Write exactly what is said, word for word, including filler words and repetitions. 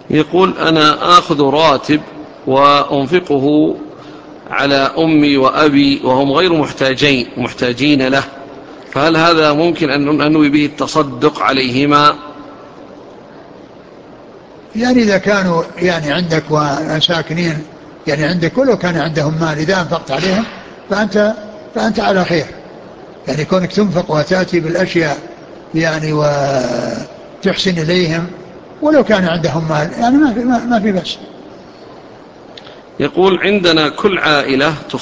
يقول أنا آخذ راتب وأنفقه على أمي وأبي وهم غير محتاجين محتاجين له، فهل هذا ممكن أن أنوي به التصدق عليهما؟ يعني إذا كانوا يعني عندك وساكنين يعني عندك، ولو كان عندهم مال إذا أنفقت عليهم فأنت, فأنت على خير. يعني كونك تنفق وتأتي بالأشياء يعني وتحسن إليهم ولو كان عندهم مال يعني ما في, ما في بس. يقول عندنا كل عائلة